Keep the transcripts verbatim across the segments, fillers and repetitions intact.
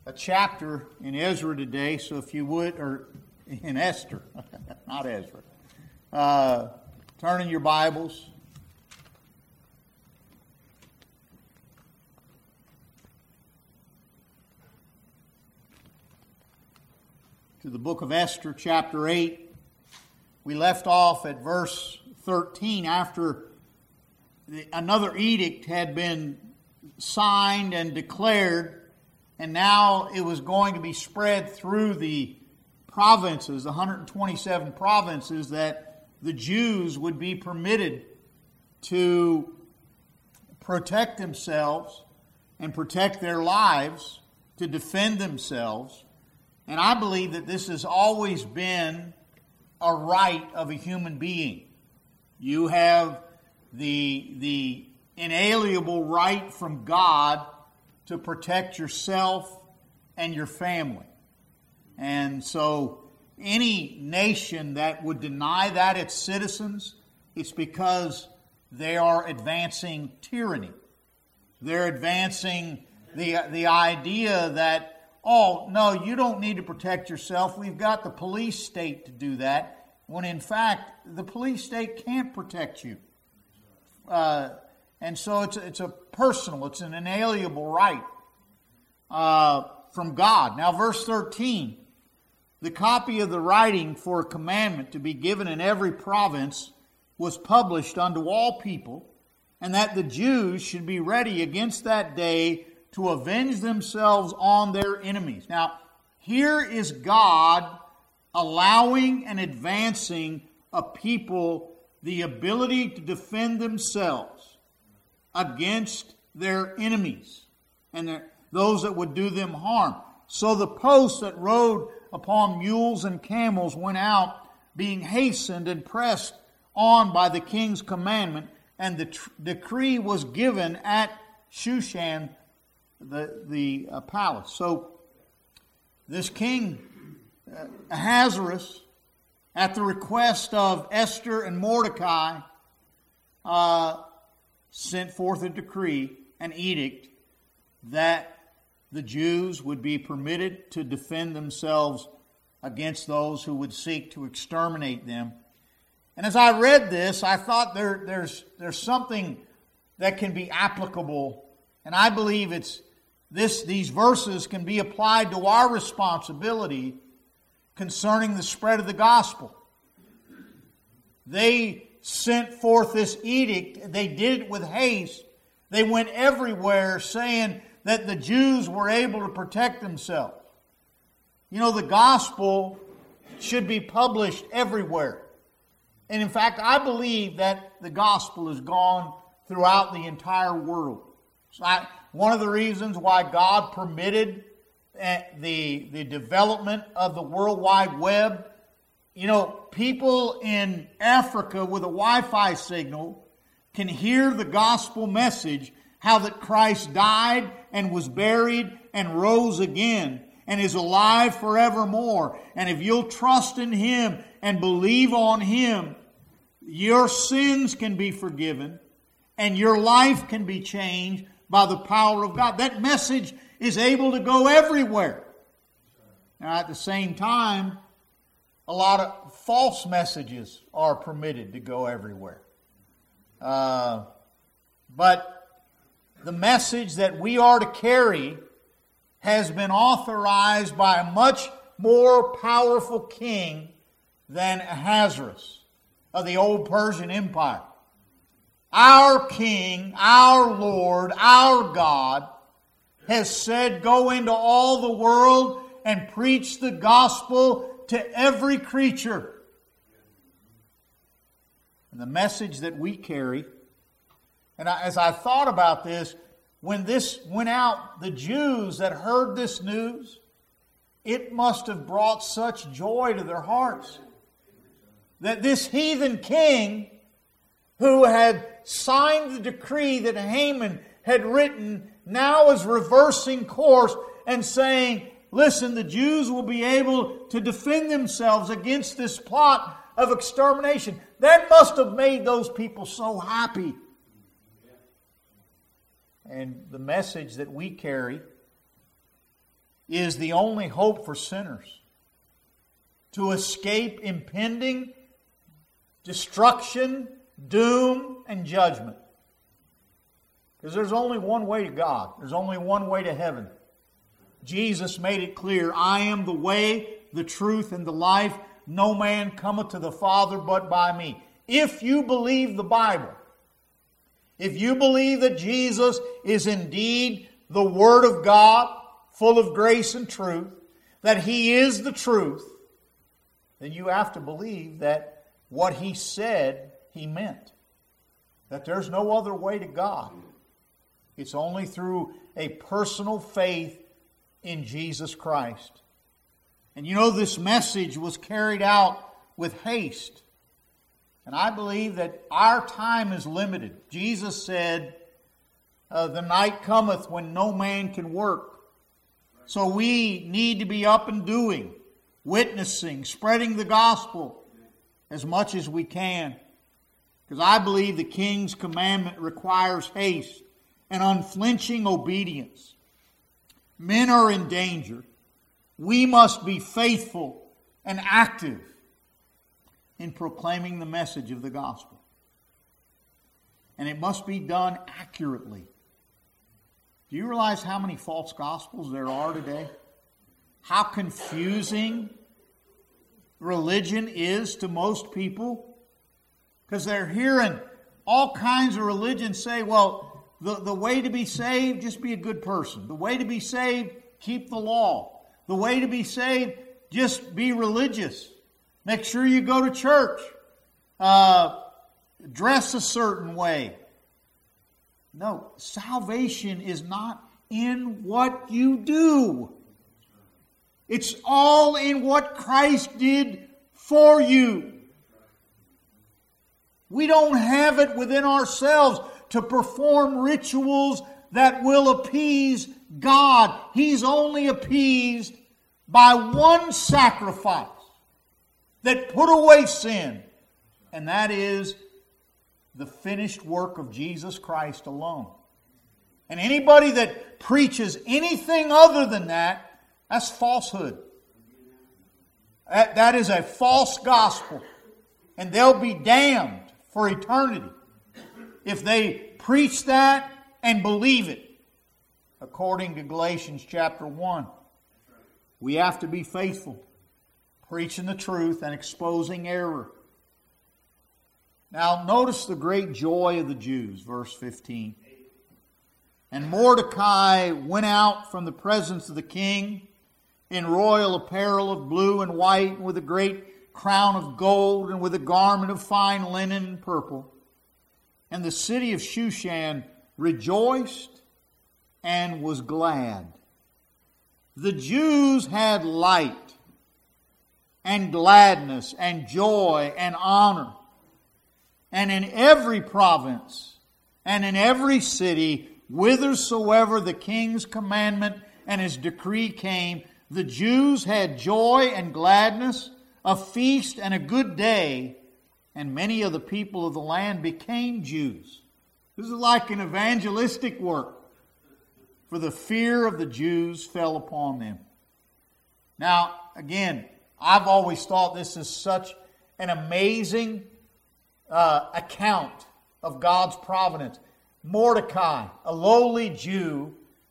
a chapter in Ezra today, so if you would, or in Esther, not Ezra. Uh, turn in your Bibles. To the book of Esther, chapter eight. We left off at verse thirteen after the, another edict had been signed and declared, and now it was going to be spread through the provinces, the one hundred twenty-seven provinces, that the Jews would be permitted to protect themselves and protect their lives, to defend themselves. And I believe that this has always been a right of a human being. You have the, the inalienable right from God to protect yourself and your family. And so any nation that would deny that its citizens, it's because they are advancing tyranny. They're advancing the, the idea that, oh, no, you don't need to protect yourself. We've got the police state to do that. When in fact, the police state can't protect you. Uh, and so it's, it's a personal, it's an inalienable right uh, from God. Now, verse thirteen, the copy of the writing for a commandment to be given in every province was published unto all people, and that the Jews should be ready against that day to avenge themselves on their enemies. Now, here is God allowing and advancing a people the ability to defend themselves against their enemies and their, those that would do them harm. So the posts that rode upon mules and camels went out, being hastened and pressed on by the king's commandment, and the tr- decree was given at Shushan, the, the uh, palace. So this king uh, Ahasuerus, at the request of Esther and Mordecai, uh, sent forth a decree, an edict, that the Jews would be permitted to defend themselves against those who would seek to exterminate them. And as I read this, I thought there, there's, there's something that can be applicable, and I believe it's this. These verses can be applied to our responsibility concerning the spread of the gospel. They sent forth this edict. They did it with haste. They went everywhere saying that the Jews were able to protect themselves. You know, the gospel should be published everywhere. And in fact, I believe that the gospel has gone throughout the entire world. So I, one of the reasons why God permitted uh, the, the development of the World Wide Web, you know, people in Africa with a Wi-Fi signal can hear the gospel message, how that Christ died and was buried and rose again and is alive forevermore. And if you'll trust in Him and believe on Him, your sins can be forgiven and your life can be changed by the power of God. That message is able to go everywhere. Now, at the same time, a lot of false messages are permitted to go everywhere. Uh, but the message that we are to carry has been authorized by a much more powerful king than Ahasuerus of the old Persian Empire. Our King, our Lord, our God has said, go into all the world and preach the gospel to every creature. And the message that we carry, and I, as I thought about this, when this went out, the Jews that heard this news, it must have brought such joy to their hearts that this heathen king who had signed the decree that Haman had written now is reversing course and saying, listen, the Jews will be able to defend themselves against this plot of extermination. That must have made those people so happy. And the message that we carry is the only hope for sinners to escape impending destruction, doom, and judgment. Because there's only one way to God. There's only one way to heaven. Jesus made it clear, I am the way, the truth, and the life. No man cometh to the Father but by me. If you believe the Bible, if you believe that Jesus is indeed the Word of God, full of grace and truth, that He is the truth, then you have to believe that what He said, He meant. That there's no other way to God. It's only through a personal faith in Jesus Christ. And you know, this message was carried out with haste. And I believe that our time is limited. Jesus said, uh, the night cometh when no man can work. So we need to be up and doing, witnessing, spreading the gospel as much as we can. Because I believe the King's commandment requires haste and unflinching obedience. Men are in danger. We must be faithful and active in proclaiming the message of the gospel. And it must be done accurately. Do you realize how many false gospels there are today? How confusing religion is to most people? Because they're hearing all kinds of religions say, well, the, the way to be saved, just be a good person. The way to be saved, keep the law. The way to be saved, just be religious. Make sure you go to church. Uh, dress a certain way. No, salvation is not in what you do. It's all in what Christ did for you. We don't have it within ourselves to perform rituals that will appease God. He's only appeased by one sacrifice that put away sin, and that is the finished work of Jesus Christ alone. And anybody that preaches anything other than that, that's falsehood. That, that is a false gospel, and they'll be damned for eternity if they preach that and believe it. According to Galatians chapter one, we have to be faithful, preaching the truth and exposing error. Now, notice the great joy of the Jews, verse fifteen. And Mordecai went out from the presence of the king in royal apparel of blue and white, and with a great crown of gold, and with a garment of fine linen and purple. And the city of Shushan rejoiced and was glad. The Jews had light and gladness and joy and honor. And in every province and in every city, whithersoever the king's commandment and his decree came, the Jews had joy and gladness, a feast and a good day, and many of the people of the land became Jews. This is like an evangelistic work, for the fear of the Jews fell upon them. Now, again, I've always thought this is such an amazing uh, account of God's providence. Mordecai, a lowly Jew,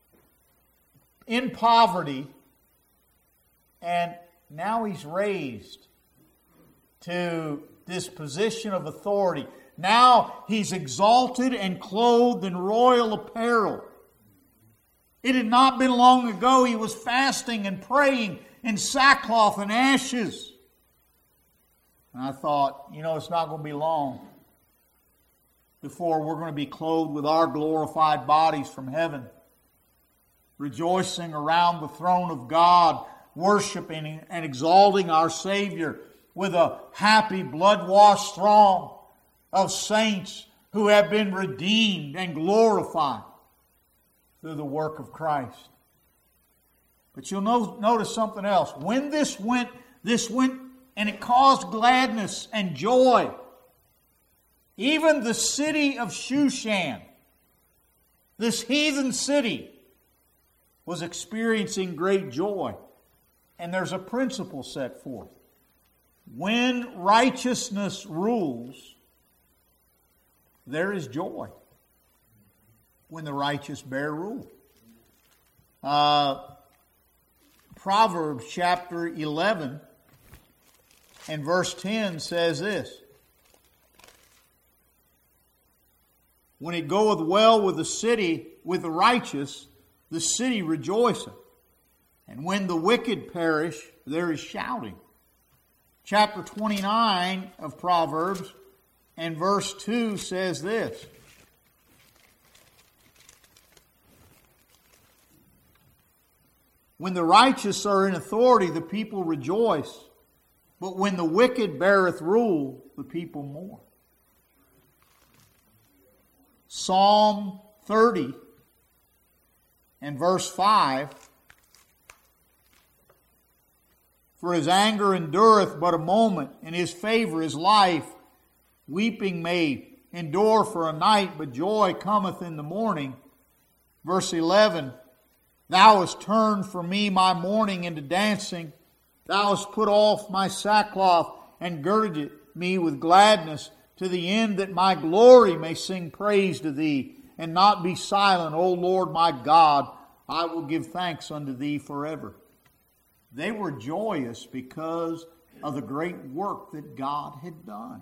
in poverty, and now he's raised to this position of authority. Now he's exalted and clothed in royal apparel. It had not been long ago he was fasting and praying in sackcloth and ashes. And I thought, you know, it's not going to be long before we're going to be clothed with our glorified bodies from heaven, rejoicing around the throne of God, worshiping and exalting our Savior with a happy, blood-washed throng of saints who have been redeemed and glorified through the work of Christ. But you'll no- notice something else. When this went, this went and it caused gladness and joy. Even the city of Shushan, this heathen city, was experiencing great joy. And there's a principle set forth. When righteousness rules, there is joy. When the righteous bear rule. Uh, Proverbs chapter eleven and verse ten says this. When it goeth well with the city, with the righteous, the city rejoiceth. And when the wicked perish, there is shouting. Chapter twenty-nine of Proverbs and verse two says this. When the righteous are in authority, the people rejoice. But when the wicked beareth rule, the people mourn. Psalm thirty and verse five. For his anger endureth but a moment, and his favor is life. Weeping may endure for a night, but joy cometh in the morning. Verse eleven. Thou hast turned for me my mourning into dancing. Thou hast put off my sackcloth and girded me with gladness, to the end that my glory may sing praise to thee, and not be silent. O Lord my God, I will give thanks unto thee forever. They were joyous because of the great work that God had done.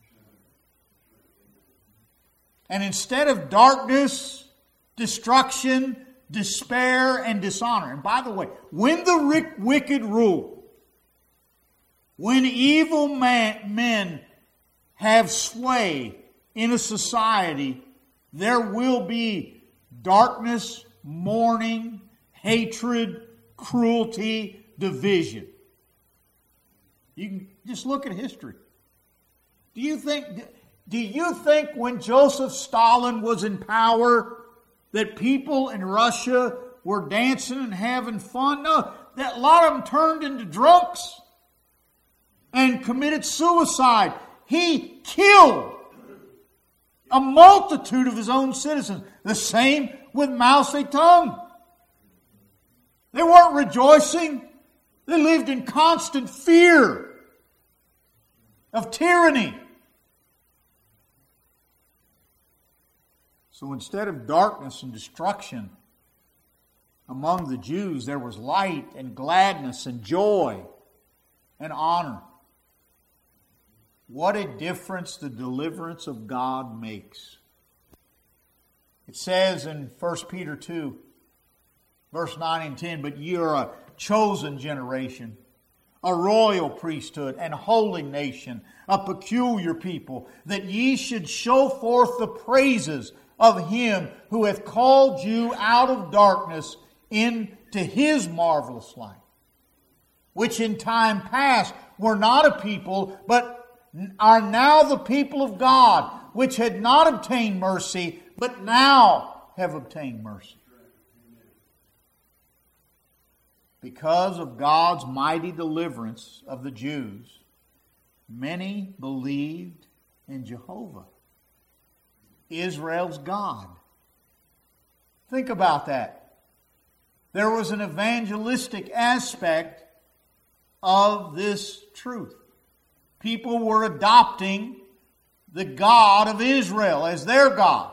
And instead of darkness, destruction, despair, and dishonor. And by the way, when the wicked rule, when evil man, men have sway in a society, there will be darkness, mourning, hatred, cruelty, division. You can just look at history. Do you think, do you think when Joseph Stalin was in power that people in Russia were dancing and having fun? No, that a lot of them turned into drunks and committed suicide. He killed a multitude of his own citizens. The same with Mao Zedong. They weren't rejoicing. They lived in constant fear of tyranny. So instead of darkness and destruction among the Jews, there was light and gladness and joy and honor. What a difference the deliverance of God makes. It says in First Peter two, verse nine and ten, but ye are a chosen generation, a royal priesthood, and holy nation, a peculiar people, that ye should show forth the praises of Him who hath called you out of darkness into His marvelous light, which in time past were not a people, but are now the people of God, which had not obtained mercy, but now have obtained mercy. Because of God's mighty deliverance of the Jews, many believed in Jehovah, Israel's God. Think about that. There was an evangelistic aspect of this truth. People were adopting the God of Israel as their God.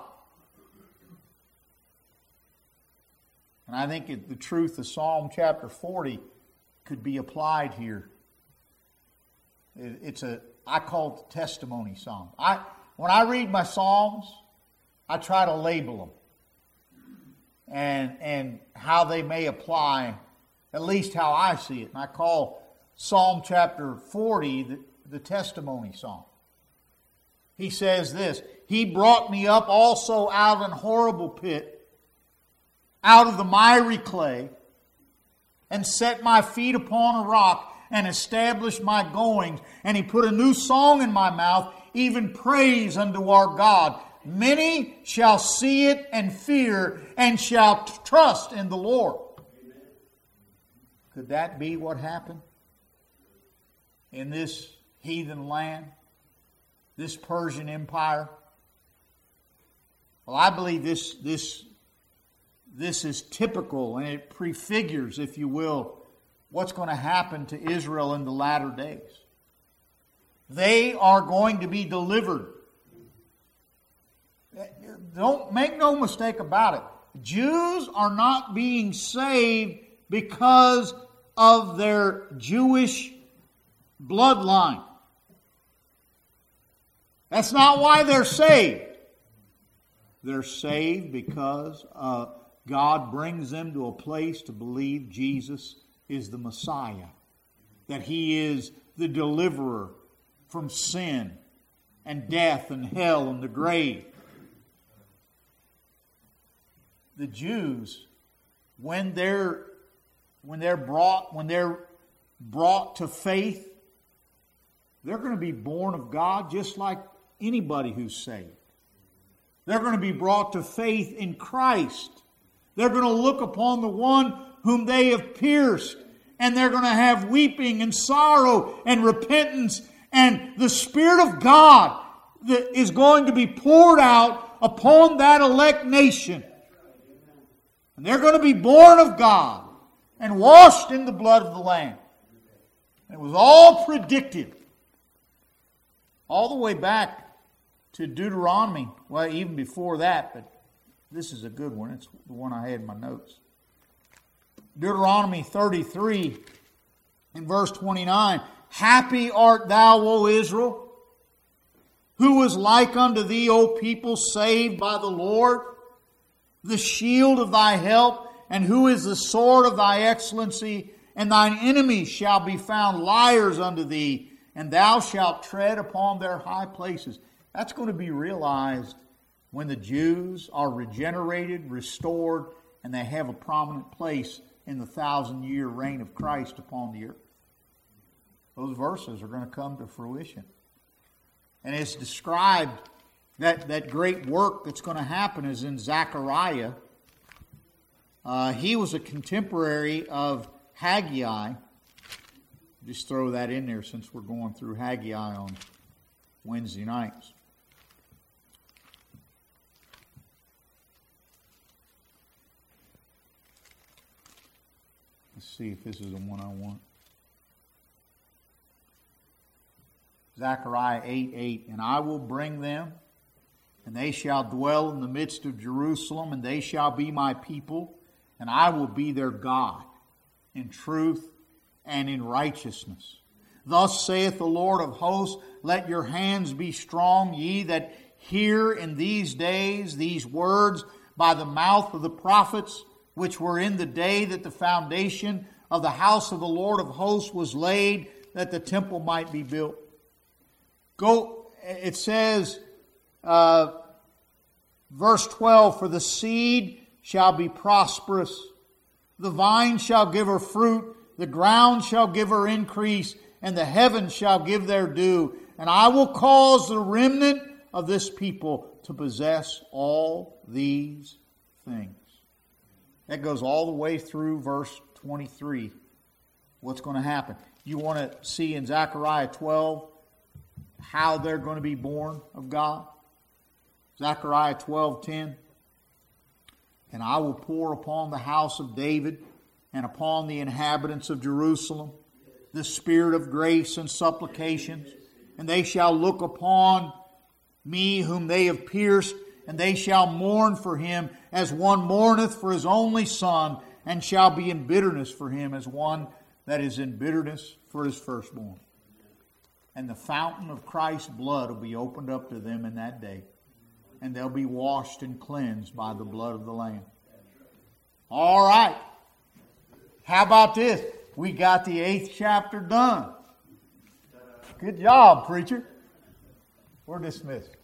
And I think it, the truth of Psalm chapter forty could be applied here. It, it's a, I call it the testimony psalm. I, when I read my Psalms, I try to label them and, and how they may apply, at least how I see it. And I call Psalm chapter forty the, the testimony psalm. He says this, He brought me up also out of an horrible pit, out of the miry clay, and set my feet upon a rock, and established my goings. And He put a new song in my mouth, even praise unto our God. Many shall see it and fear, and shall trust in the Lord. Amen. Could that be what happened in this heathen land, this Persian Empire? Well, I believe this, this this is typical and it prefigures, if you will, what's going to happen to Israel in the latter days. They are going to be delivered. Don't make no mistake about it. Jews are not being saved because of their Jewish bloodline. That's not why they're saved. They're saved because uh, God brings them to a place to believe Jesus is the Messiah, that He is the deliverer from sin and death and hell and the grave. The Jews, when they're when they're brought when they're brought to faith, they're going to be born of God just like anybody who's saved. They're going to be brought to faith in Christ. They're going to look upon the one whom they have pierced, and they're going to have weeping and sorrow and repentance, and the Spirit of God that is going to be poured out upon that elect nation. And they're going to be born of God and washed in the blood of the Lamb. And it was all predicted all the way back to Deuteronomy. Well, even before that, but this is a good one. It's the one I had in my notes. Deuteronomy thirty-three in verse twenty-nine. Happy art thou, O Israel, who was like unto thee, O people saved by the Lord, the shield of thy help, and who is the sword of thy excellency, and thine enemies shall be found liars unto thee, and thou shalt tread upon their high places. That's going to be realized when the Jews are regenerated, restored, and they have a prominent place in the thousand-year reign of Christ upon the earth. Those verses are going to come to fruition. And it's described, that, that great work that's going to happen is in Zechariah. Uh, he was a contemporary of Haggai. Just throw that in there since we're going through Haggai on Wednesday nights. Let's see if this is the one I want. Zechariah eight eight. And I will bring them, and they shall dwell in the midst of Jerusalem, and they shall be my people, and I will be their God in truth and in righteousness. Thus saith the Lord of hosts, let your hands be strong, ye that hear in these days these words by the mouth of the prophets, which were in the day that the foundation of the house of the Lord of hosts was laid, that the temple might be built. Go, it says, uh, verse twelve, for the seed shall be prosperous, the vine shall give her fruit, the ground shall give her increase, and the heavens shall give their due. And I will cause the remnant of this people to possess all these things. That goes all the way through verse twenty-three. What's going to happen? You want to see in Zechariah twelve how they're going to be born of God? Zechariah twelve ten. And I will pour upon the house of David and upon the inhabitants of Jerusalem the spirit of grace and supplications, and they shall look upon me whom they have pierced, and they shall mourn for him as one mourneth for his only son, and shall be in bitterness for him as one that is in bitterness for his firstborn. And the fountain of Christ's blood will be opened up to them in that day, and they'll be washed and cleansed by the blood of the Lamb. All right. How about this? We got the eighth chapter done. Good job, preacher. We're dismissed.